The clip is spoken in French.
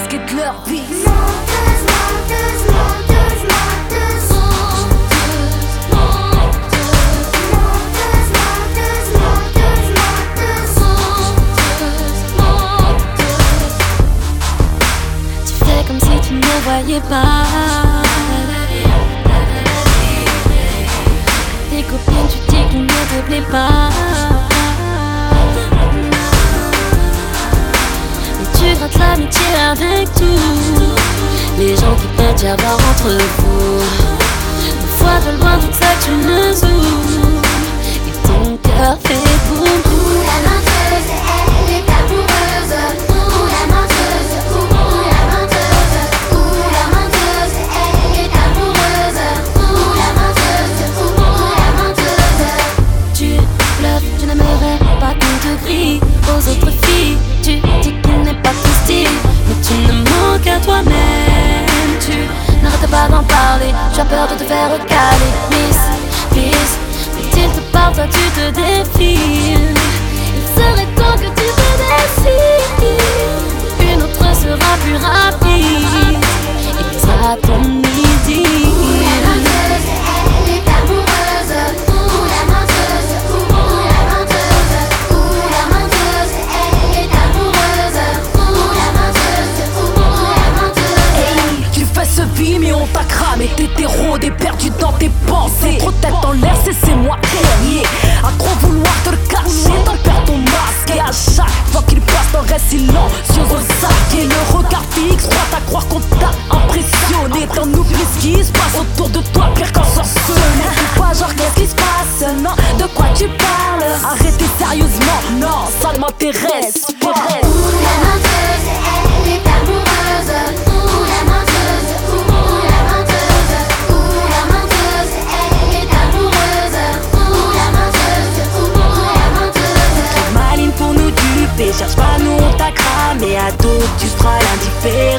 offusquer de leur vie. Menteuse, menteuse, menteuse, menteuse. Comme si tu ne voyais pas. Tes copines, tu dis qu'ils ne te plaît pas. Mais tu grattes l'amitié avec tout. Les gens qui peuvent y avoir entre vous. Une fois de loin, tout ça tu me zoomes. Et ton cœur fait boum boum. La menteuse, elle est amoureuse. La menteuse, la menteuse. La menteuse, elle est amoureuse. La menteuse, la menteuse. Tu bluffes, tu n'aimerais pas qu'on te brille. Aux autres filles, tu dis qu'il n'est pas ton style. Mais tu ne manques à toi-même. Tu n'arrêtes pas d'en parler. Tu as peur de te faire recaler. Miss, please, quand il te parle, toi tu te défiles. Il serait temps que tu te décides. Une autre sera plus rapide et sera ton midi. La menteuse, elle est amoureuse. La menteuse, la menteuse. La menteuse, elle est amoureuse. La menteuse, la menteuse. Hey, tu fais ce vie mais on t'a cramé. T'es t'es perdu dans tes pensées. Trop de tête en l'air, c'est moi guerrier. À trop vouloir te le cacher, t'en perds ton masque. Et à chaque fois qu'il passe, t'en restes silencieux au sac. Et le regard fixe, crois à croire qu'on t'a impressionné. T'en oublies ce qui se passe autour de toi, pire qu'un sorcelé. Pas genre qu'est-ce qui se passe, non, de quoi tu parles. Arrêtez sérieusement, non, ça ne m'intéresse pas. La menteuse, elle est amoureuse. La menteuse, la menteuse. La menteuse, elle est amoureuse. La menteuse, la menteuse. Maline pour nous duper, cherche pas nous on t'a cramé. À dos tu feras l'indifférent.